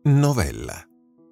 Novella.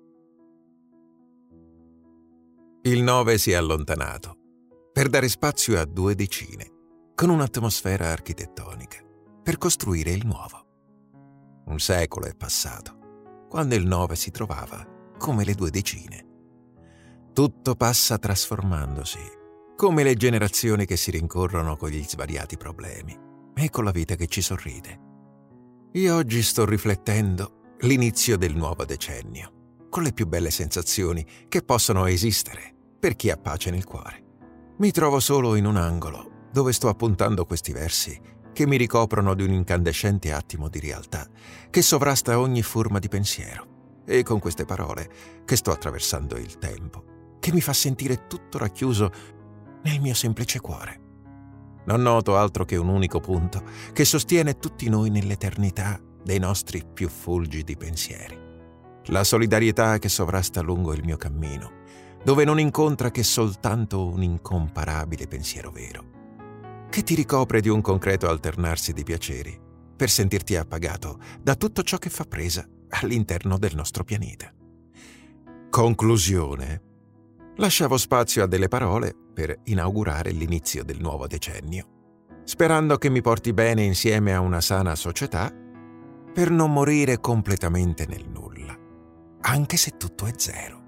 Il 9 si è allontanato per dare spazio a 2 decine, con un'atmosfera architettonica, per costruire il nuovo. Un secolo è passato, quando il 9 si trovava come le 2 decine. Tutto passa trasformandosi, come le generazioni che si rincorrono con gli svariati problemi e con la vita che ci sorride. Io oggi sto riflettendo l'inizio del nuovo decennio, con le più belle sensazioni che possono esistere per chi ha pace nel cuore. Mi trovo solo in un angolo dove sto appuntando questi versi che mi ricoprono di un incandescente attimo di realtà che sovrasta ogni forma di pensiero, e con queste parole che sto attraversando il tempo, che mi fa sentire tutto racchiuso nel mio semplice cuore. Non noto altro che un unico punto che sostiene tutti noi nell'eternità dei nostri più fulgidi pensieri. La solidarietà che sovrasta lungo il mio cammino, dove non incontra che soltanto un incomparabile pensiero vero, che ti ricopre di un concreto alternarsi di piaceri per sentirti appagato da tutto ciò che fa presa all'interno del nostro pianeta. Conclusione. Lasciavo spazio a delle parole per inaugurare l'inizio del nuovo decennio, sperando che mi porti bene insieme a una sana società per non morire completamente nel nulla, anche se tutto è zero.